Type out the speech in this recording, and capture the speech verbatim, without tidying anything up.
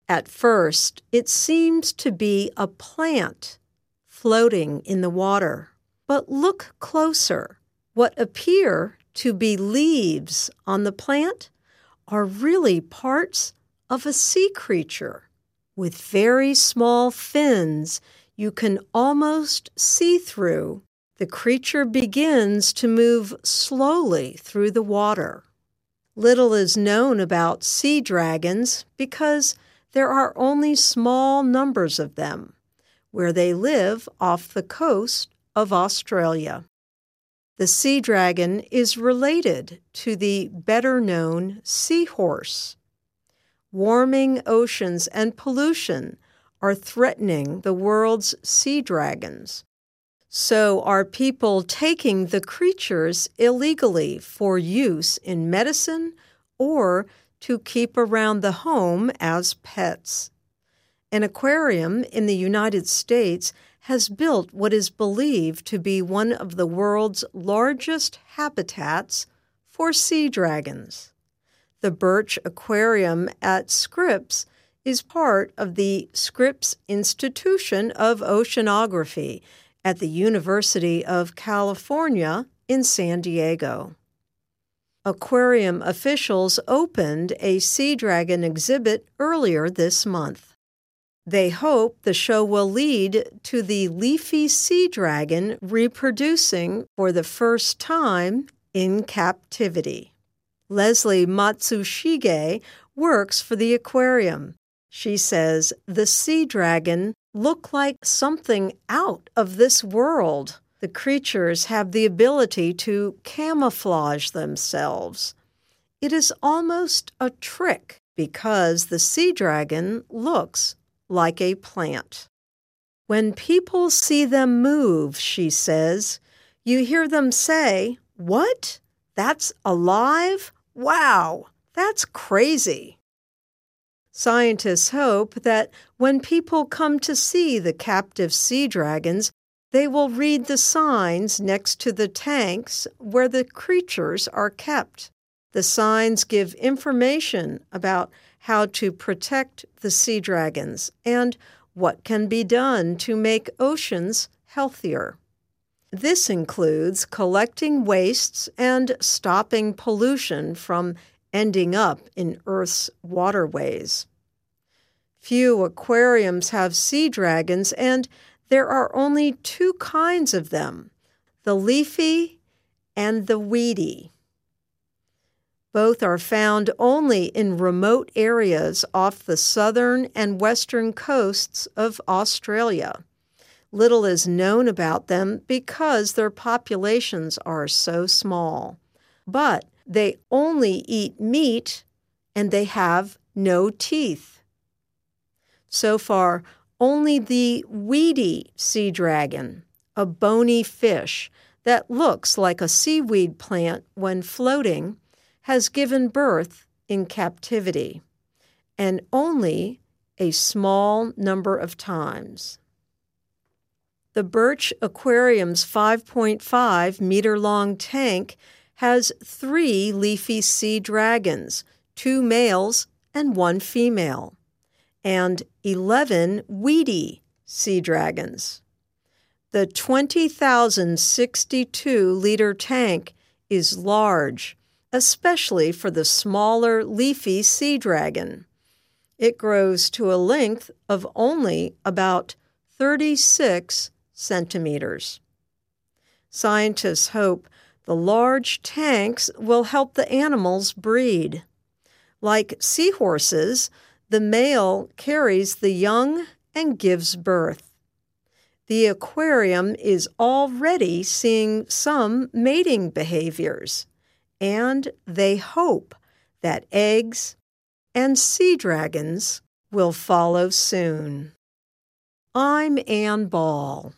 At first, it seems to be a plant floating in the water. But look closer. What appear to be leaves on the plant are really parts of a sea creature. With very small fins you can almost see through, the creature begins to move slowly through the water. Little is known about sea dragons because there are only small numbers of them, where they live off the coast of Australia. The sea dragon is related to the better-known seahorse. Warming oceans and pollution are threatening the world's sea dragons. So are people taking the creatures illegally for use in medicine or to keep around the home as pets. An aquarium in the United States has built what is believed to be one of the world's largest habitats for sea dragons. The Birch Aquarium at Scripps is part of the Scripps Institution of Oceanography at the University of California in San Diego. Aquarium officials opened a sea dragon exhibit earlier this month. They hope the show will lead to the leafy sea dragon reproducing for the first time in captivity. Leslie Matsushige works for the aquarium. She says the sea dragon look like something out of this world. The creatures have the ability to camouflage themselves. It is almost a trick because the sea dragon looks like a plant. When people see them move, she says, you hear them say, "What? That's alive? Wow, that's crazy." Scientists hope that when people come to see the captive sea dragons, they will read the signs next to the tanks where the creatures are kept. The signs give information about how to protect the sea dragons and what can be done to make oceans healthier. This includes collecting wastes and stopping pollution from ending up in Earth's waterways. Few aquariums have sea dragons, and there are only two kinds of them, the leafy and the weedy. Both are found only in remote areas off the southern and western coasts of Australia. Little is known about them because their populations are so small. But they only eat meat and they have no teeth. So far, only the weedy sea dragon, a bony fish that looks like a seaweed plant when floating, has given birth in captivity, and only a small number of times. The Birch Aquarium's five point five meter long tank has three leafy sea dragons, two males and one female, and eleven weedy sea dragons. The twenty thousand sixty-two liter tank is large, especially for the smaller leafy sea dragon. It grows to a length of only about thirty-six centimeters. Scientists hope the large tanks will help the animals breed. Like seahorses, the male carries the young and gives birth. The aquarium is already seeing some mating behaviors, and they hope that eggs and sea dragons will follow soon. I'm Ann Ball.